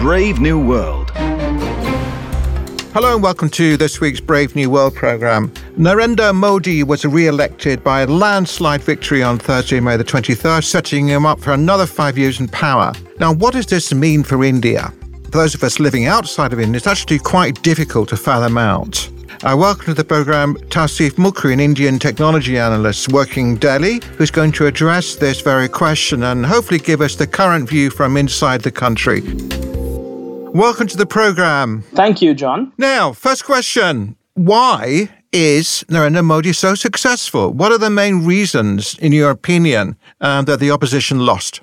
Brave New World. Hello and welcome to this week's Brave New World programme. Narendra Modi was re-elected by a landslide victory on Thursday, May the 23rd, setting him up for another 5 years in power. Now, what does this mean for India? For those of us living outside of India, it's actually quite difficult to fathom out. Welcome to the programme Tausif Mukri, an Indian technology analyst working in Delhi, who's going to address this very question and hopefully give us the current view from inside the country. Welcome to the programme. Thank you, John. Now, first question. Why is Narendra Modi so successful? What are the main reasons, in your opinion, that the opposition lost?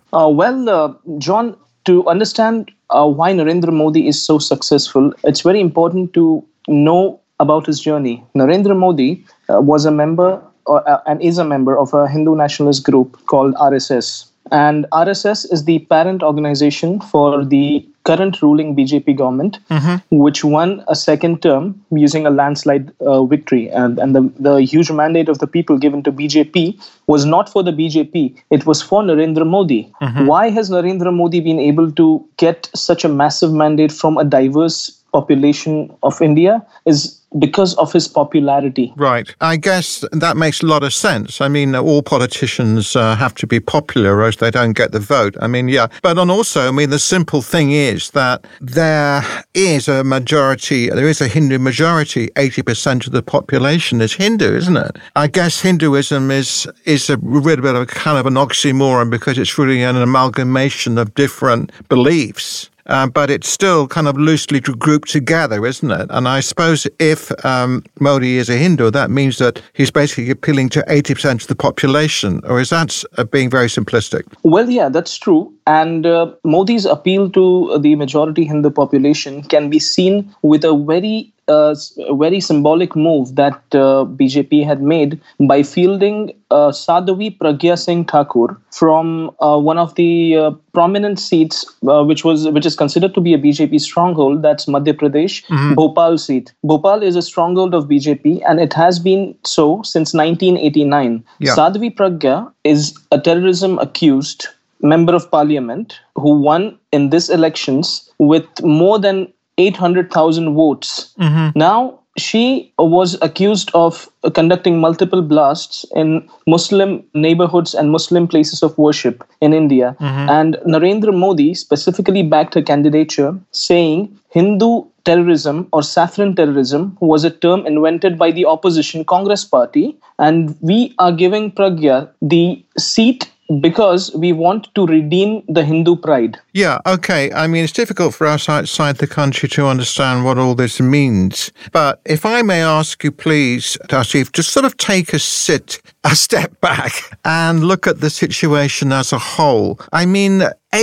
John, to understand why Narendra Modi is so successful, it's very important to know about his journey. Narendra Modi was a member and is a member of a Hindu nationalist group called RSS. And RSS is the parent organization for the current ruling BJP government, which won a second term using a landslide victory. And the huge mandate of the people given to BJP was not for the BJP, it was for Narendra Modi. Why has Narendra Modi been able to get such a massive mandate from a diverse population of India? Is because of his popularity. Right. I guess that makes a lot of sense. I mean, all politicians have to be popular or else they don't get the vote. I mean, yeah. But the simple thing is that there is a Hindu majority. 80% of the population is Hindu, isn't it? I guess Hinduism is a little bit of a kind of an oxymoron because it's really an amalgamation of different beliefs. But it's still kind of loosely grouped together, isn't it? And I suppose if Modi is a Hindu, that means that he's basically appealing to 80% of the population. Or is that being very simplistic? Well, yeah, that's true. And Modi's appeal to the majority Hindu population can be seen with a very symbolic move that BJP had made by fielding Sadhvi Pragya Singh Thakur from one of the prominent seats, which is considered to be a BJP stronghold. That's Madhya Pradesh, Bhopal seat. Bhopal is a stronghold of BJP, and it has been so since 1989. Yeah. Sadhvi Pragya is a terrorism accused member of parliament who won in these elections with more than 800,000 votes. Now, she was accused of conducting multiple blasts in Muslim neighborhoods and Muslim places of worship in India. And Narendra Modi specifically backed her candidature, saying Hindu terrorism or saffron terrorism was a term invented by the opposition Congress party, and we are giving Pragya the seat because we want to redeem the Hindu pride. Yeah, okay. I mean, it's difficult for us outside the country to understand what all this means. But if I may ask you, please, Tausif, just sort of take a step back and look at the situation as a whole. I mean,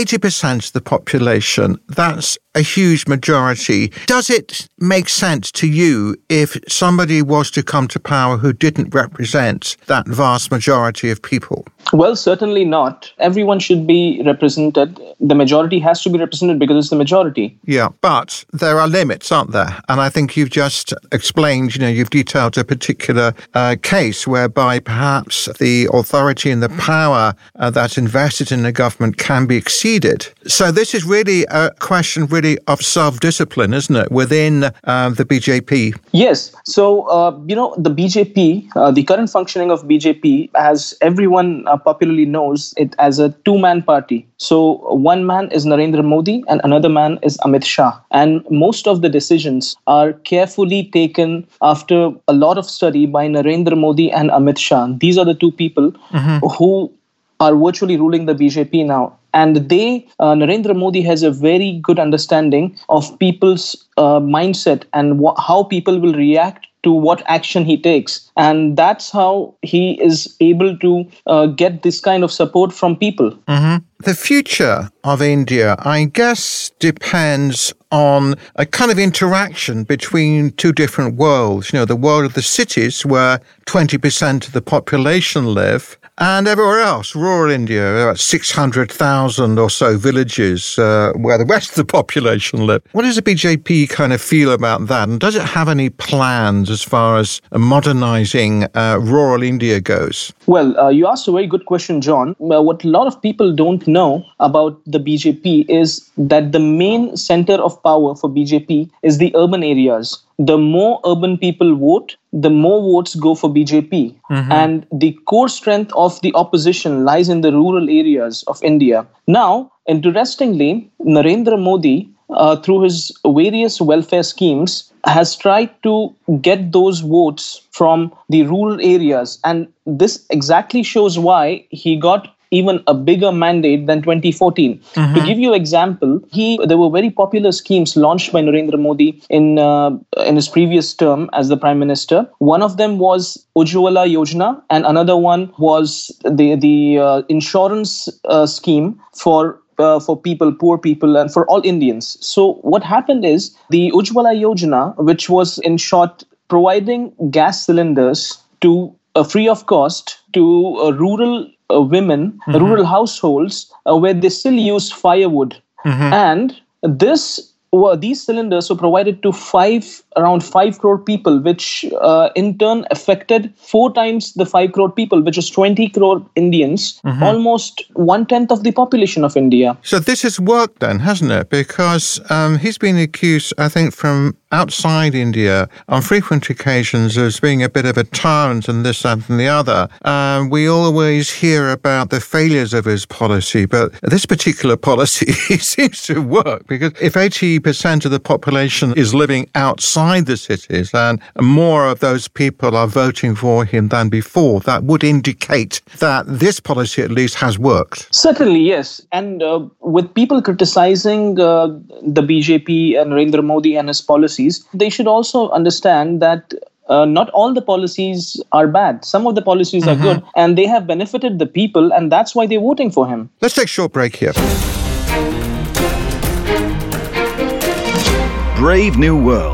80% of the population, that's a huge majority. Does it make sense to you if somebody was to come to power who didn't represent that vast majority of people? Well, certainly not. Everyone should be represented. The majority has to be represented because it's the majority. Yeah, but there are limits, aren't there? And I think you've just explained, you've detailed a particular case whereby perhaps the authority and the power that's invested in the government can be exceeded. So this is really a question of self-discipline, isn't it, within the BJP? Yes. So, the BJP, the current functioning of BJP, as everyone popularly knows it as a two-man party. So one man is Narendra Modi and another man is Amit Shah. And most of the decisions are carefully taken after a lot of study by Narendra Modi and Amit Shah. These are the two people who are virtually ruling the BJP now. And Narendra Modi has a very good understanding of people's mindset and how people will react to what action he takes. And that's how he is able to get this kind of support from people. The future of India, I guess, depends on a kind of interaction between two different worlds. The world of the cities where 20% of the population live, And everywhere else, rural India, about 600,000 or so villages where the rest of the population live. What does the BJP kind of feel about that? And does it have any plans as far as modernizing rural India goes? Well, you asked a very good question, John. What a lot of people don't know about the BJP is that the main center of power for BJP is the urban areas. The more urban people vote, the more votes go for BJP. And the core strength of the opposition lies in the rural areas of India. Now, interestingly, Narendra Modi, through his various welfare schemes, has tried to get those votes from the rural areas. And this exactly shows why he got even a bigger mandate than 2014. To give you an example, there were very popular schemes launched by Narendra Modi in his previous term as the Prime Minister. One of them was Ujjwala Yojana, and another one was the insurance scheme for people, poor people, and for all Indians. So what happened is the Ujjwala Yojana, which was in short providing gas cylinders to free of cost to rural women, rural households where they still use firewood. And these cylinders were provided to around 5 crore people, which in turn affected 4 times the 5 crore people, which is 20 crore Indians, almost 1/10 of the population of India. So this has worked then, hasn't it? Because he's been accused, I think, from outside India on frequent occasions as being a bit of a tyrant and this, that and the other. We always hear about the failures of his policy, but this particular policy seems to work because if 80% of the population is living outside the cities and more of those people are voting for him than before, that would indicate that this policy at least has worked. Certainly, yes. And with people criticizing the BJP and Narendra Modi and his policies, they should also understand that not all the policies are bad. Some of the policies are good and they have benefited the people, and that's why they're voting for him. Let's take a short break here. Brave New World.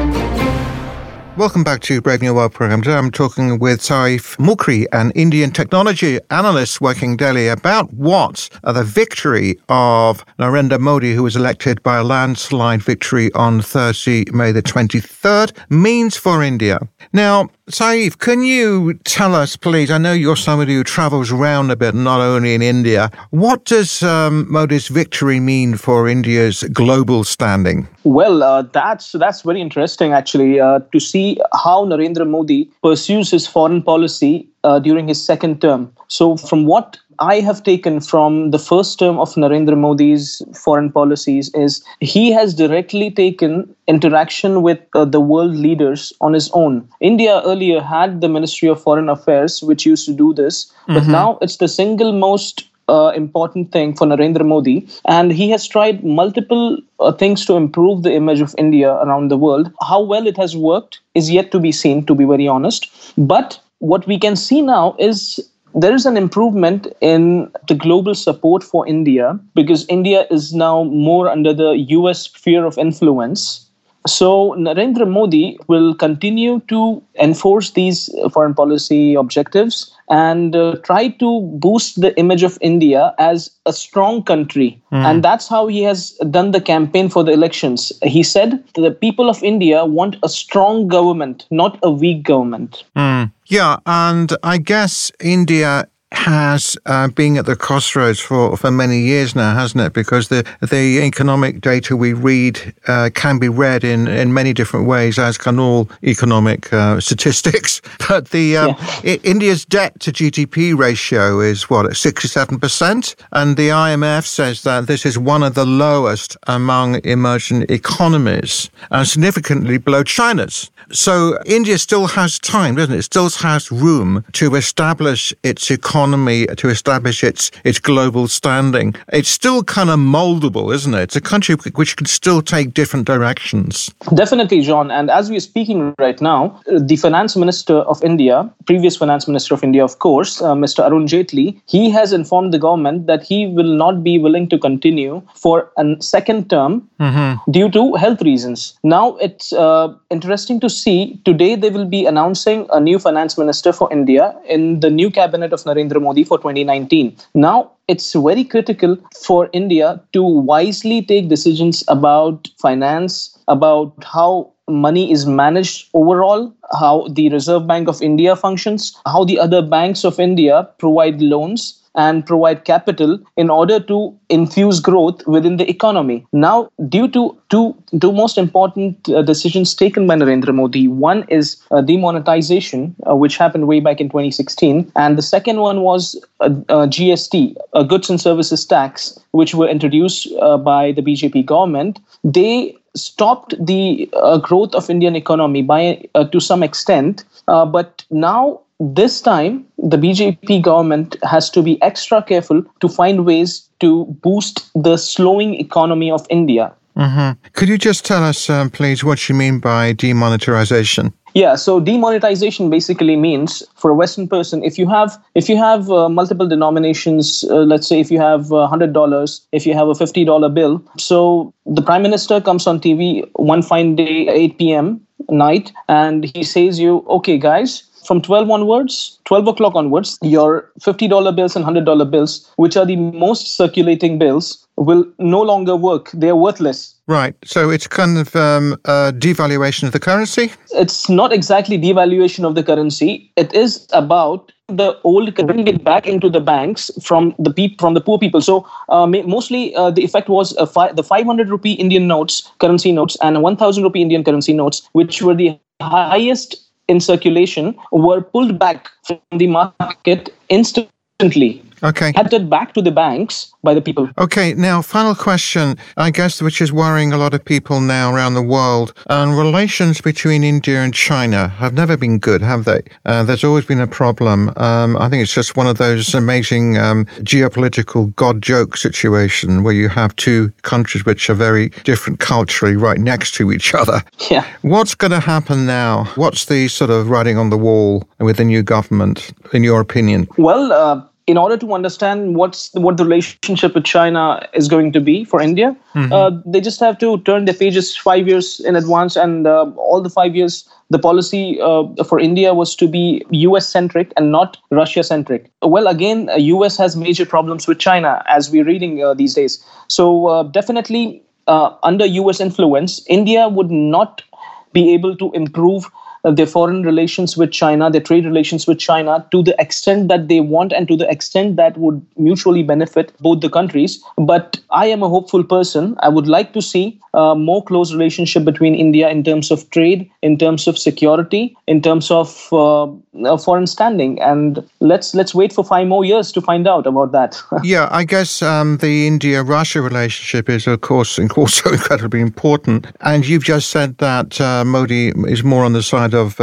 Welcome back to Brave New World program. Today I'm talking with Saif Mukri, an Indian technology analyst working in Delhi, about what the victory of Narendra Modi, who was elected by a landslide victory on Thursday, May the 23rd, means for India. Now, Saif, can you tell us, please, I know you're somebody who travels around a bit, not only in India, what does Modi's victory mean for India's global standing? Well, that's very interesting, actually, to see how Narendra Modi pursues his foreign policy during his second term. So from what I have taken from the first term of Narendra Modi's foreign policies is he has directly taken interaction with the world leaders on his own. India earlier had the Ministry of Foreign Affairs, which used to do this, but now it's the single most important thing for Narendra Modi, and he has tried multiple things to improve the image of India around the world. How well it has worked is yet to be seen, to be very honest. But what we can see now is there is an improvement in the global support for India because India is now more under the US sphere of influence. So Narendra Modi will continue to enforce these foreign policy objectives and try to boost the image of India as a strong country. And that's how he has done the campaign for the elections. He said the people of India want a strong government, not a weak government. Yeah, and I guess India has been at the crossroads for many years now, hasn't it? Because the economic data we read can be read in many different ways, as can all economic statistics. But India's debt to GDP ratio is, at 67%? And the IMF says that this is one of the lowest among emerging economies, and significantly below China's. So India still has time, doesn't it? It still has room to establish its economy, to establish its global standing. It's still kind of moldable, isn't it? It's a country which can still take different directions. Definitely, John. And as we are speaking right now, the Finance Minister of India, previous Finance Minister of India, of course, Mr. Arun Jaitley, he has informed the government that he will not be willing to continue for a second term due to health reasons. Now, it's interesting to see, today they will be announcing a new Finance Minister for India in the new cabinet of Narendra Narendra Modi for 2019. Now, it's very critical for India to wisely take decisions about finance, about how money is managed overall, how the Reserve Bank of India functions, how the other banks of India provide loans and provide capital in order to infuse growth within the economy. Now, due to two most important decisions taken by Narendra Modi, one is demonetization, which happened way back in 2016, and the second one was GST, a goods and services tax, which were introduced by the BJP government. They stopped the growth of Indian economy by to some extent, but now this time, the BJP government has to be extra careful to find ways to boost the slowing economy of India. Mm-hmm. Could you just tell us, please, what you mean by demonetization? Yeah, so demonetization basically means for a Western person, if you have multiple denominations, let's say if you have $100, if you have a $50 bill, so the Prime Minister comes on TV one fine day, 8 p.m. night, and he says okay, guys, from 12 o'clock onwards, your $50 bills and $100 bills, which are the most circulating bills, will no longer work. They're worthless. Right. So it's kind of a devaluation of the currency? It's not exactly devaluation of the currency. It is about the old bringing it back into the banks from the poor people. So mostly the effect was the 500 rupee Indian notes, currency notes, and 1,000 rupee Indian currency notes, which were the highest in circulation, were pulled back from the market instantly. Okay. Handed back to the banks by the people. Okay, now, final question, I guess, which is worrying a lot of people now around the world. Relations between India and China have never been good, have they? There's always been a problem. I think it's just one of those amazing geopolitical God joke situation where you have two countries which are very different culturally right next to each other. Yeah. What's going to happen now? What's the sort of writing on the wall with the new government, in your opinion? Well, in order to understand what the relationship with China is going to be for India, they just have to turn their pages 5 years in advance, and all the 5 years, the policy for India was to be US-centric and not Russia-centric. Well, again, US has major problems with China, as we're reading these days. So definitely, under US influence, India would not be able to improve their foreign relations with China, their trade relations with China, to the extent that they want and to the extent that would mutually benefit both the countries. But I am a hopeful person. I would like to see a more close relationship between India in terms of trade, in terms of security, in terms of foreign standing. And let's wait for 5 more years to find out about that. Yeah, I guess the India-Russia relationship is, of course, also incredibly important. And you've just said that Modi is more on the side of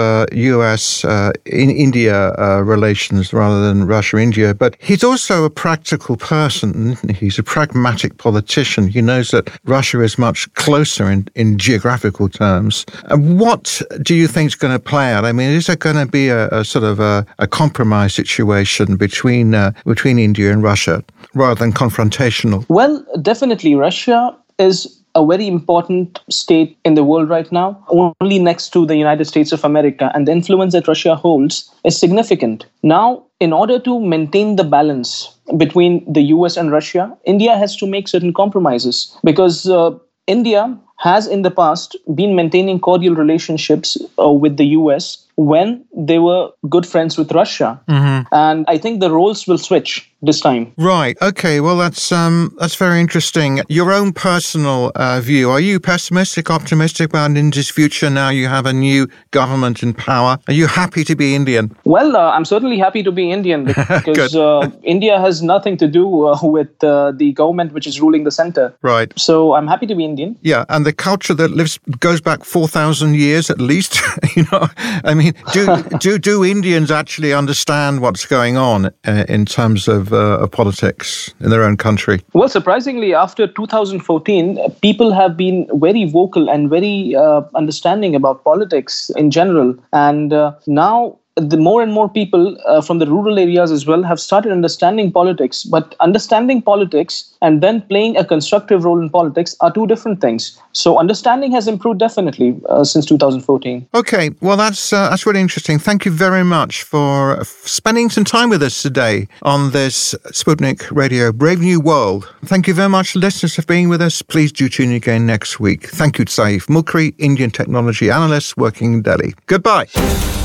US-India relations rather than Russia-India. But he's also a practical person. He's a pragmatic politician. He knows that Russia is much closer in geographical terms. What do you think is going to play out? I mean, is there going to be a sort of a compromise situation between India and Russia rather than confrontational? Well, definitely Russia is a very important state in the world right now, only next to the United States of America, and the influence that Russia holds is significant. Now, in order to maintain the balance between the US and Russia, India has to make certain compromises, because India has in the past been maintaining cordial relationships with the US when they were good friends with Russia. Mm-hmm. And I think the roles will switch this time. Right. Okay. Well, that's very interesting. Your own personal view. Are you pessimistic, optimistic about India's future now you have a new government in power? Are you happy to be Indian? Well, I'm certainly happy to be Indian because India has nothing to do with the government which is ruling the center. Right. So I'm happy to be Indian. Yeah. And the culture that goes back 4,000 years at least, I mean, do Indians actually understand what's going on in terms of politics in their own country? Well, surprisingly, after 2014, people have been very vocal and very understanding about politics in general. And now the more and more people from the rural areas as well have started understanding politics. But understanding politics and then playing a constructive role in politics are two different things. So understanding has improved definitely since 2014. Okay, well, that's really interesting. Thank you very much for spending some time with us today on this Sputnik Radio Brave New World. Thank you very much, listeners, for being with us. Please do tune in again next week. Thank you, Saif Mukri, Indian technology analyst working in Delhi. Goodbye.